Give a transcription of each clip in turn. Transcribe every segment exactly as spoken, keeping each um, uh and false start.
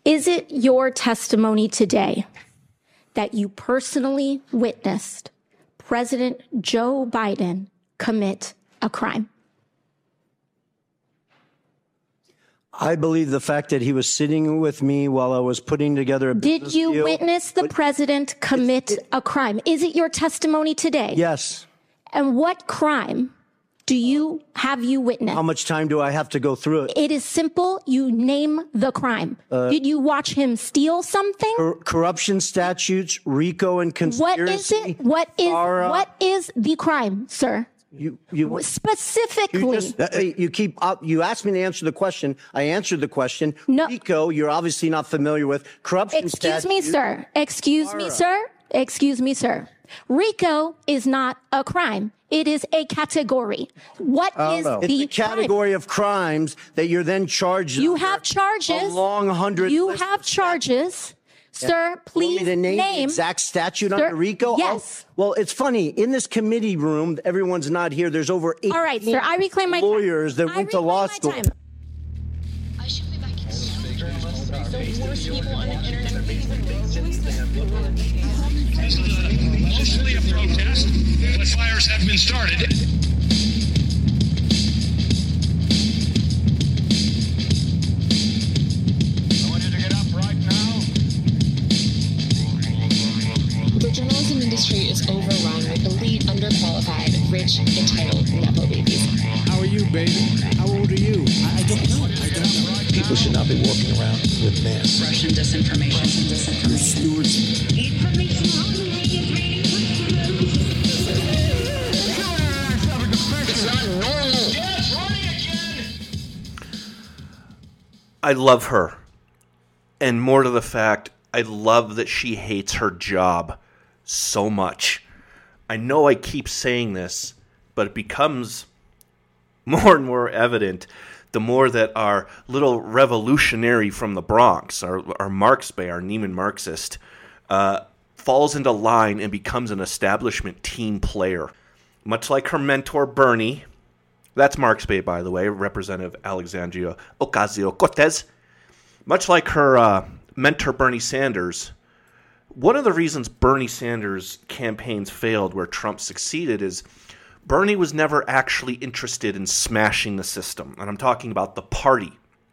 Is it your testimony today that you personally witnessed President Joe Biden commit a crime? I believe the fact that he was sitting with me while I was putting together a business Did you deal, witness the but president commit it, a crime? Is it your testimony today? Yes. And what crime do you have you witnessed? How much time do I have to go through it? It is simple. You name the crime. Uh, Did you watch him steal something? Cor- corruption statutes, RICO and conspiracy. What is it? What is FARA. what is the crime, sir? You, you, Specifically. You, just, uh, you keep up. You asked me to answer the question. I answered the question. No. RICO, you're obviously not familiar with. Corruption Excuse statute. me, sir. Excuse me, sir. Excuse me, sir. RICO is not a crime. It is a category. What is know. the It's a category crime? of crimes that you're then charged. You under. have charges. A long hundred. You list have of charges. Sir, Want please me to name, name the exact statute Sir, under RICO? yes. Oh, well, it's funny. In this committee room, everyone's not here. There's over eight All right, sir. I reclaim my lawyers time. that I went to reclaim law my school. time. I should be back in the worst people on the internet. Mostly a protest, but fires have been started. I want you to get up right now. The journalism industry is overrun with elite, underqualified, rich, entitled nepo babies. How are you, baby? How old are you? I, I don't know. I don't know. People should not be walking around with masks. Russian disinformation and disinformation. It's not normal. Yes, running again. I love her. And more to the fact, I love that she hates her job so much. I know I keep saying this, but it becomes more and more evident the more that our little revolutionary from the Bronx, our, our Marx Bay, our Neiman Marxist, uh, falls into line and becomes an establishment team player. Much like her mentor, Bernie. That's Marx Bay, by the way, Representative Alexandria Ocasio-Cortez. Much like her uh, mentor, Bernie Sanders. One of the reasons Bernie Sanders' campaigns failed where Trump succeeded is Bernie was never actually interested in smashing the system. And I'm talking about the party.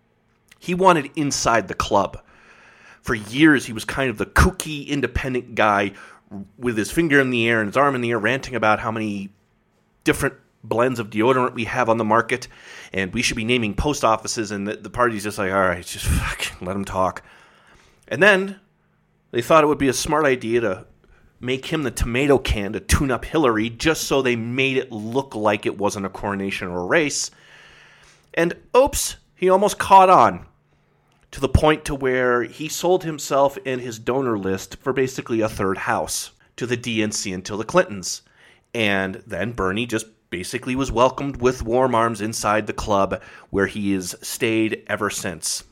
He wanted inside the club. For years, he was kind of the kooky, independent guy with his finger in the air and his arm in the air, ranting about how many different blends of deodorant we have on the market, and we should be naming post offices, and the, the party's just like, all right, just fucking let him talk. And then they thought it would be a smart idea to make him the tomato can to tune up Hillary just so they made it look like it wasn't a coronation or a race. And oops, he almost caught on to the point to where he sold himself and his donor list for basically a third house to the D N C until the Clintons. And then Bernie just basically was welcomed with warm arms inside the club where he has stayed ever since.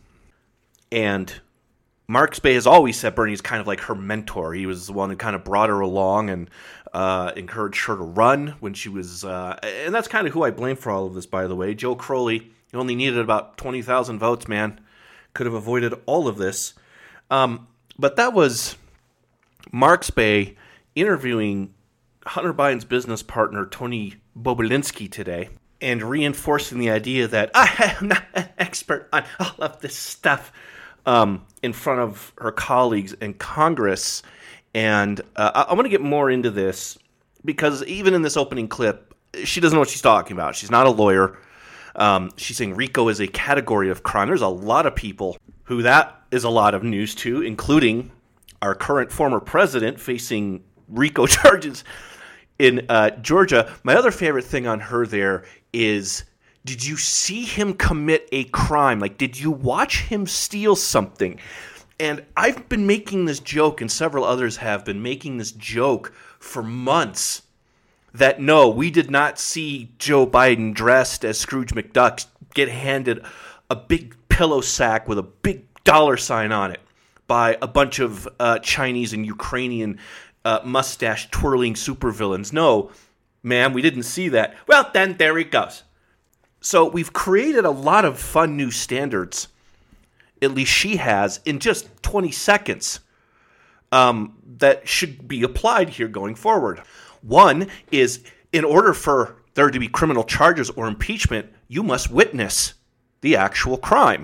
And Marx Bay has always said Bernie's kind of like her mentor. He was the one who kind of brought her along and uh, encouraged her to run when she was... Uh, and that's kind of who I blame for all of this, by the way. Joe Crowley, he only needed about twenty thousand votes, man. Could have avoided all of this. Um, but that was Marx Bay interviewing Hunter Biden's business partner, Tony Bobulinski, today, and reinforcing the idea that I am not an expert on all of this stuff um, in front of her colleagues in Congress. And uh, I, I want to get more into this because even in this opening clip, she doesn't know what she's talking about. She's not a lawyer. Um, she's saying RICO is a category of crime. There's a lot of people who that is a lot of news to, including our current former president facing RICO charges in uh, Georgia. My other favorite thing on her there is, did you see him commit a crime? Like, did you watch him steal something? And I've been making this joke, and several others have been making this joke for months, that no, we did not see Joe Biden dressed as Scrooge McDuck get handed a big pillow sack with a big dollar sign on it by a bunch of uh, Chinese and Ukrainian uh, mustache-twirling supervillains. No, ma'am, we didn't see that. Well, then, there he goes. So we've created a lot of fun new standards at least she has, in just twenty seconds um, that should be applied here going forward. One is, in order for there to be criminal charges or impeachment, you must witness the actual crime.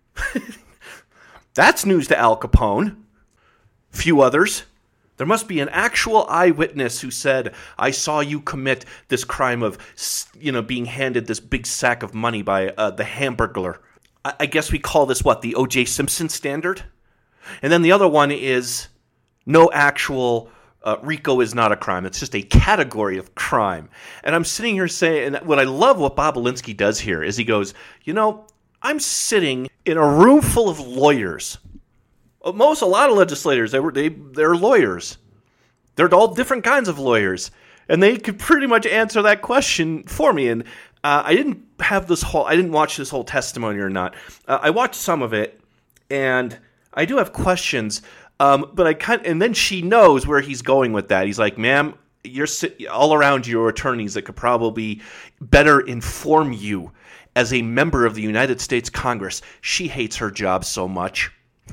That's news to Al Capone. Few others. There must be an actual eyewitness who said, I saw you commit this crime of, you know, being handed this big sack of money by uh, the Hamburglar. I-, I guess we call this, what, the O J Simpson standard? And then the other one is no actual, uh, RICO is not a crime. It's just a category of crime. And I'm sitting here saying, and what I love what Bob Alinsky does here is he goes, you know, I'm sitting in a room full of lawyers. Most, a lot of legislators, they were, they, they're lawyers. They're all different kinds of lawyers. And they could pretty much answer that question for me. And uh, I didn't have this whole, I didn't watch this whole testimony or not. Uh, I watched some of it, and I do have questions. Um, but I kind, and then she knows where he's going with that. He's like, ma'am, you're all around you are attorneys that could probably better inform you as a member of the United States Congress. She hates her job so much.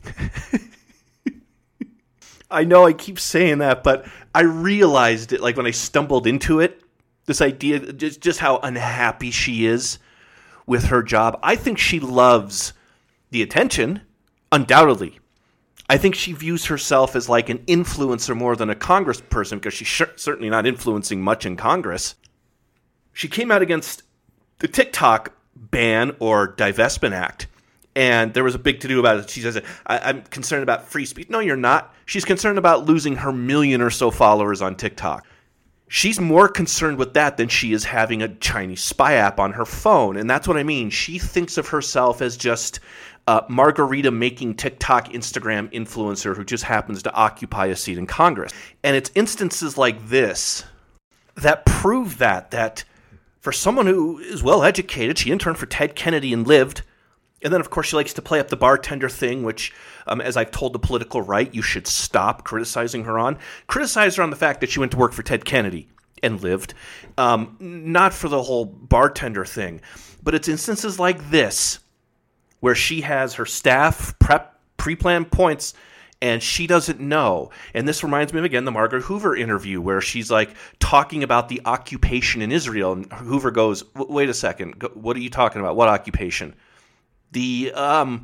I know I keep saying that, but I realized it, like when I stumbled into it, this idea, just, just how unhappy she is with her job. I think she loves the attention, undoubtedly. I think she views herself as like an influencer more than a congressperson, because she's sh- certainly not influencing much in Congress. She came out against the TikTok ban or divestment act. And there was a big to-do about it. She says, I, I'm concerned about free speech. No, you're not. She's concerned about losing her million or so followers on TikTok. She's more concerned with that than she is having a Chinese spy app on her phone. And that's what I mean. She thinks of herself as just a margarita-making TikTok, Instagram influencer who just happens to occupy a seat in Congress. And it's instances like this that prove that, that for someone who is well-educated, she interned for Ted Kennedy and lived. And then, of course, she likes to play up the bartender thing, which, um, as I've told the political right, you should stop criticizing her on. Criticize her on the fact that she went to work for Ted Kennedy and lived, um, not for the whole bartender thing. But it's instances like this where she has her staff prep pre-planned points and she doesn't know. And this reminds me of, again, the Margaret Hoover interview where she's like talking about the occupation in Israel. And Hoover goes, wait a second, what are you talking about? What occupation? The, um,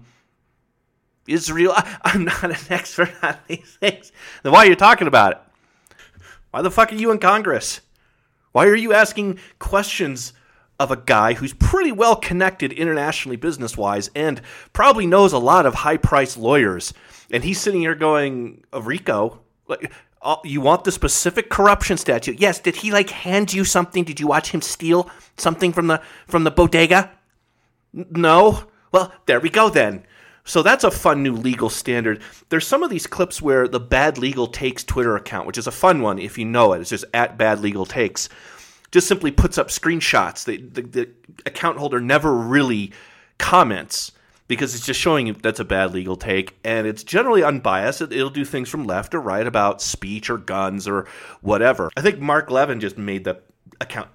Israel, I, I'm not an expert on these things. Then why are you talking about it? Why the fuck are you in Congress? Why are you asking questions of a guy who's pretty well connected internationally business-wise and probably knows a lot of high-priced lawyers? And he's sitting here going, a RICO? Like, oh, you want the specific corruption statute? Yes, did he, like, hand you something? Did you watch him steal something from the from the bodega? N- no? Well, there we go then. So that's a fun new legal standard. There's some of these clips where the Bad Legal Takes Twitter account, which is a fun one if you know it, it's just at Bad Legal Takes, just simply puts up screenshots. The, the, the account holder never really comments because it's just showing you that's a bad legal take, and it's generally unbiased. It, it'll do things from left or right about speech or guns or whatever. I think Mark Levin just made the account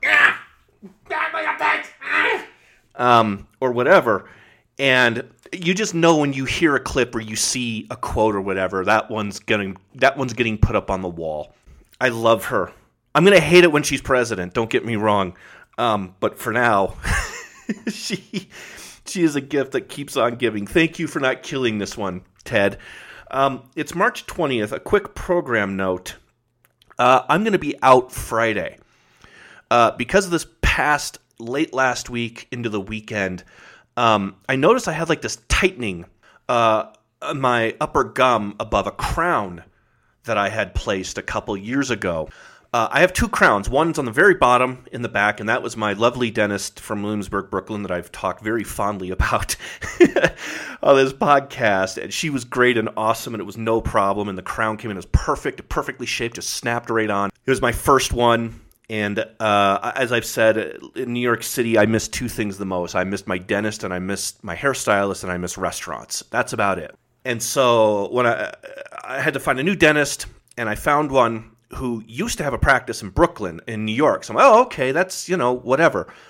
um, or whatever. And you just know when you hear a clip or you see a quote or whatever, that one's getting that one's getting put up on the wall. I love her. I'm going to hate it when she's president, don't get me wrong. Um, but for now, she she is a gift that keeps on giving. Thank you for not killing this one, Ted. Um, it's March twentieth. A quick program note. Uh, I'm going to be out Friday. Uh, because of this past late last week into the weekend, Um, I noticed I had like this tightening uh, on my upper gum above a crown that I had placed a couple years ago. Uh, I have two crowns. One's on the very bottom in the back, and that was my lovely dentist from Williamsburg, Brooklyn, that I've talked very fondly about on this podcast. And she was great and awesome, and it was no problem. And the crown came in as perfect, perfectly shaped, just snapped right on. It was my first one. And uh, as I've said, in New York City, I miss two things the most. I missed my dentist, and I missed my hairstylist, and I miss restaurants. That's about it. And so when I, I had to find a new dentist, and I found one who used to have a practice in Brooklyn, in New York. So I'm like, oh, okay, that's, you know, whatever.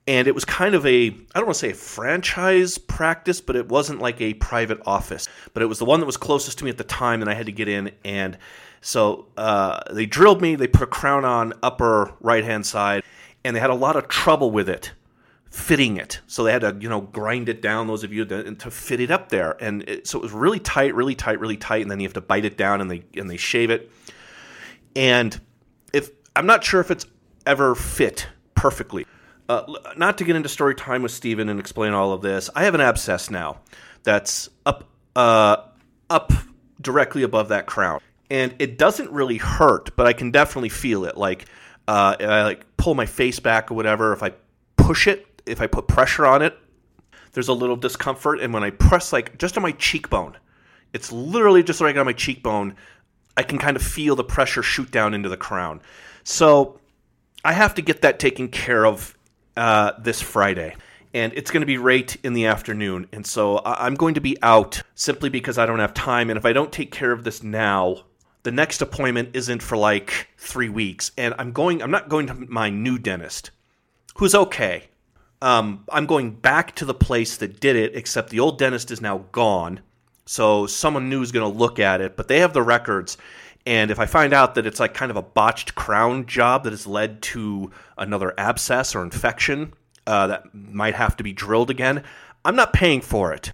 And it was kind of a, I don't want to say a franchise practice, but it wasn't like a private office. But it was the one that was closest to me at the time, and I had to get in. And so uh, they drilled me. They put a crown on upper right-hand side, and they had a lot of trouble with it, fitting it. So they had to, you know, grind it down, those of you, that, to fit it up there. And it, so it was really tight, really tight, really tight, and then you have to bite it down, and they and they shave it. And if I'm not sure if it's ever fit perfectly. Uh, not to get into story time with Steven and explain all of this, I have an abscess now that's up uh, up directly above that crown. And it doesn't really hurt, but I can definitely feel it. Like, uh, I like pull my face back or whatever. If I push it, if I put pressure on it, there's a little discomfort. And when I press, like, just on my cheekbone, it's literally just right on my cheekbone, I can kind of feel the pressure shoot down into the crown. So I have to get that taken care of Uh, this Friday, and it's going to be right in the afternoon, and so I'm going to be out simply because I don't have time, and if I don't take care of this now, the next appointment isn't for like three weeks, and I'm going, I'm not going to my new dentist, who's okay. Um, I'm going back to the place that did it, except the old dentist is now gone, so someone new is going to look at it, but they have the records. And if I find out that it's like kind of a botched crown job that has led to another abscess or infection uh, that might have to be drilled again, I'm not paying for it.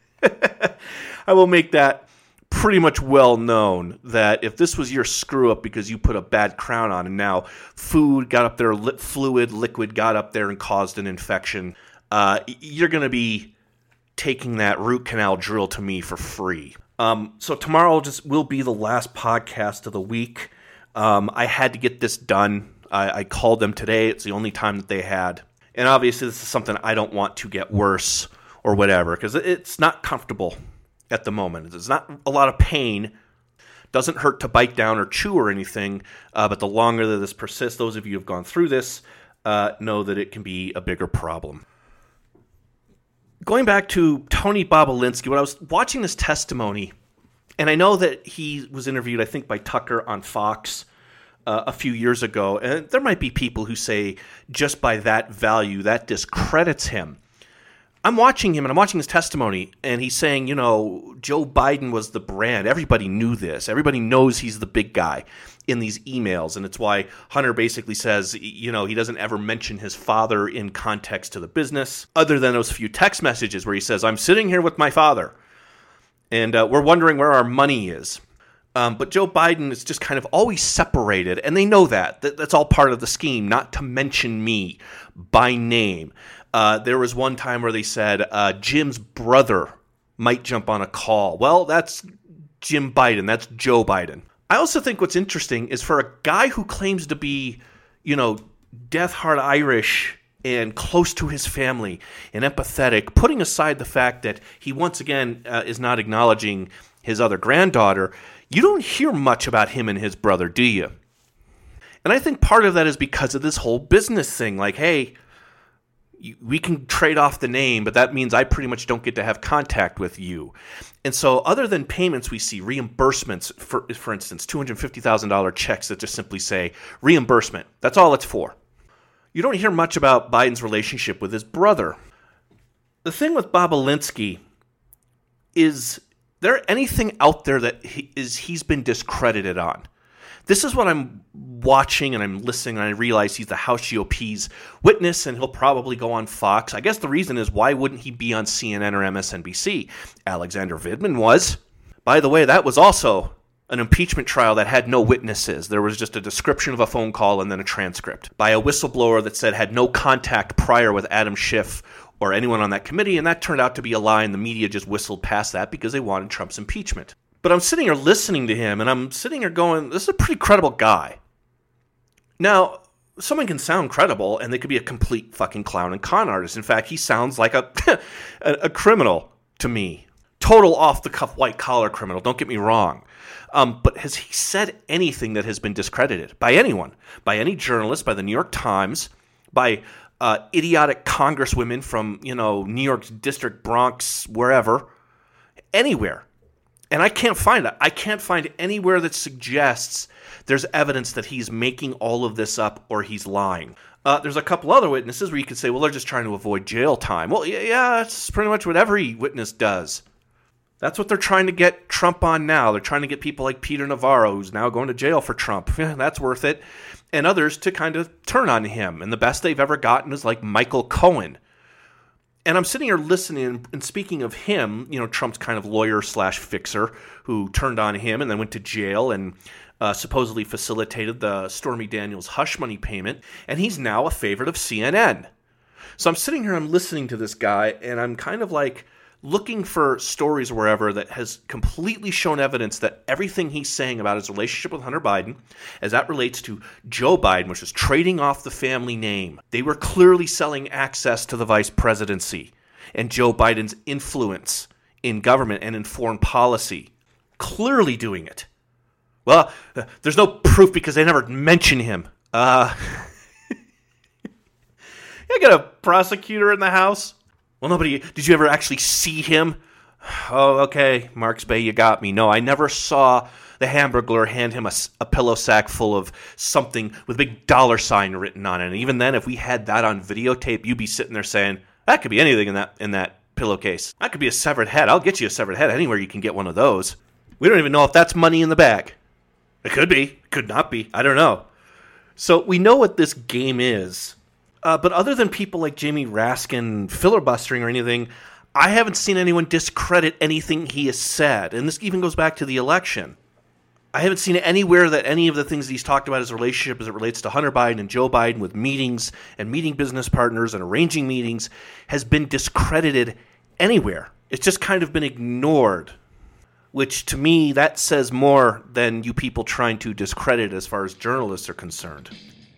I will make that pretty much well known that if this was your screw up because you put a bad crown on and now food got up there, li- fluid, liquid got up there and caused an infection, uh, you're going to be taking that root canal drill to me for free. Um, so tomorrow just will be the last podcast of the week. Um, I had to get this done. I, I called them today. It's the only time that they had. And obviously this is something I don't want to get worse or whatever because it's not comfortable at the moment. There's not a lot of pain. Doesn't hurt to bite down or chew or anything. Uh, but the longer that this persists, those of you who have gone through this uh, know that it can be a bigger problem. Going back to Tony Bobulinski, when I was watching this testimony, and I know that he was interviewed, I think, by Tucker on Fox uh, a few years ago, and there might be people who say just by that value, that discredits him. I'm watching him, and I'm watching his testimony, and he's saying, you know, Joe Biden was the brand. Everybody knew this. Everybody knows he's the big guy in these emails, and it's why Hunter basically says, you know, he doesn't ever mention his father in context to the business, other than those few text messages where he says, I'm sitting here with my father, and uh, we're wondering where our money is. Um, but Joe Biden is just kind of always separated, and they know that. that. That's all part of the scheme, not to mention me by name. Uh, there was one time where they said uh, Jim's brother might jump on a call. Well, that's Jim Biden. That's Joe Biden. I also think what's interesting is for a guy who claims to be, you know, death hard Irish and close to his family and empathetic, putting aside the fact that he once again uh, is not acknowledging his other granddaughter, you don't hear much about him and his brother, do you? And I think part of that is because of this whole business thing. Like, hey, we can trade off the name, but that means I pretty much don't get to have contact with you. And so other than payments we see, reimbursements, for for instance, two hundred fifty thousand dollars checks that just simply say reimbursement. That's all it's for. You don't hear much about Biden's relationship with his brother. The thing with Bobulinski is there anything out there that he, is he's been discredited on? This is what I'm watching and I'm listening, and I realize he's the House G O P's witness, and he'll probably go on Fox. I guess the reason is, why wouldn't he be on C N N or M S N B C? Alexander Vidman was. By the way, that was also an impeachment trial that had no witnesses. There was just a description of a phone call and then a transcript by a whistleblower that said had no contact prior with Adam Schiff or anyone on that committee, and that turned out to be a lie, and the media just whistled past that because they wanted Trump's impeachment. But I'm sitting here listening to him, and I'm sitting here going, this is a pretty credible guy. Now, someone can sound credible, and they could be a complete fucking clown and con artist. In fact, he sounds like a, a, a criminal to me. Total off-the-cuff white-collar criminal, don't get me wrong. Um, but has he said anything that has been discredited by anyone? By any journalist, by the New York Times, by uh, idiotic congresswomen from, you know, New York's District, Bronx, wherever, anywhere. And I can't find it. I can't find anywhere that suggests there's evidence that he's making all of this up or he's lying. Uh, there's a couple other witnesses where you could say, well, they're just trying to avoid jail time. Well, yeah, yeah, that's pretty much what every witness does. That's what they're trying to get Trump on now. They're trying to get people like Peter Navarro, who's now going to jail for Trump. Yeah, that's worth it. And others to kind of turn on him. And the best they've ever gotten is like Michael Cohen. And I'm sitting here listening, and speaking of him, you know, Trump's kind of lawyer slash fixer who turned on him and then went to jail and uh, supposedly facilitated the Stormy Daniels hush money payment. And he's now a favorite of C N N. So I'm sitting here, I'm listening to this guy, and I'm kind of like looking for stories or wherever that has completely shown evidence that everything he's saying about his relationship with Hunter Biden, as that relates to Joe Biden, which is trading off the family name. They were clearly selling access to the vice presidency and Joe Biden's influence in government and in foreign policy. Clearly doing it. Well, uh, there's no proof because they never mention him. Uh, I got a prosecutor in the House. Well, nobody, did you ever actually see him? Oh, okay, Marks Bay, you got me. No, I never saw the Hamburglar hand him a, a pillow sack full of something with a big dollar sign written on it. And even then, if we had that on videotape, you'd be sitting there saying, that could be anything in that in that pillowcase. That could be a severed head. I'll get you a severed head anywhere you can get one of those. We don't even know if that's money in the bag. It could be. It could not be. I don't know. So we know what this game is. Uh, but other than people like Jamie Raskin filibustering or anything, I haven't seen anyone discredit anything he has said. And this even goes back to the election. I haven't seen anywhere that any of the things that he's talked about his relationship as it relates to Hunter Biden and Joe Biden with meetings and meeting business partners and arranging meetings has been discredited anywhere. It's just kind of been ignored, which to me, that says more than you people trying to discredit as far as journalists are concerned.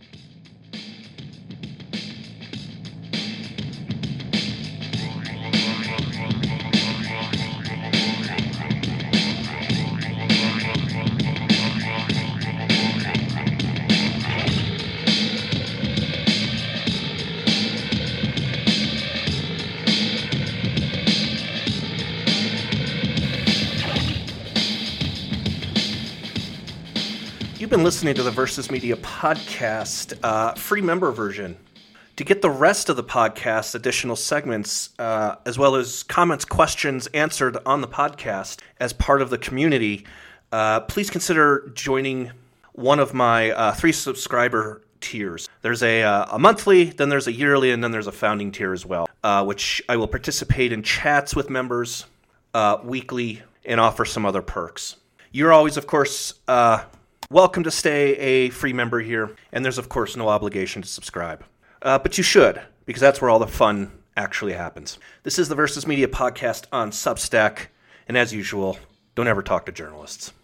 You've been listening to the Versus Media podcast, uh, free member version. To get the rest of the podcast, additional segments, uh, as well as comments, questions answered on the podcast as part of the community, uh, please consider joining one of my uh, three subscriber tiers. There's a, uh, a monthly, then there's a yearly, and then there's a founding tier as well, uh, which I will participate in chats with members uh, weekly and offer some other perks. You're always, of course, uh, welcome to stay a free member here, and there's, of course, no obligation to subscribe. Uh, but you should, because that's where all the fun actually happens. This is the Versus Media podcast on Substack, and as usual, don't ever talk to journalists.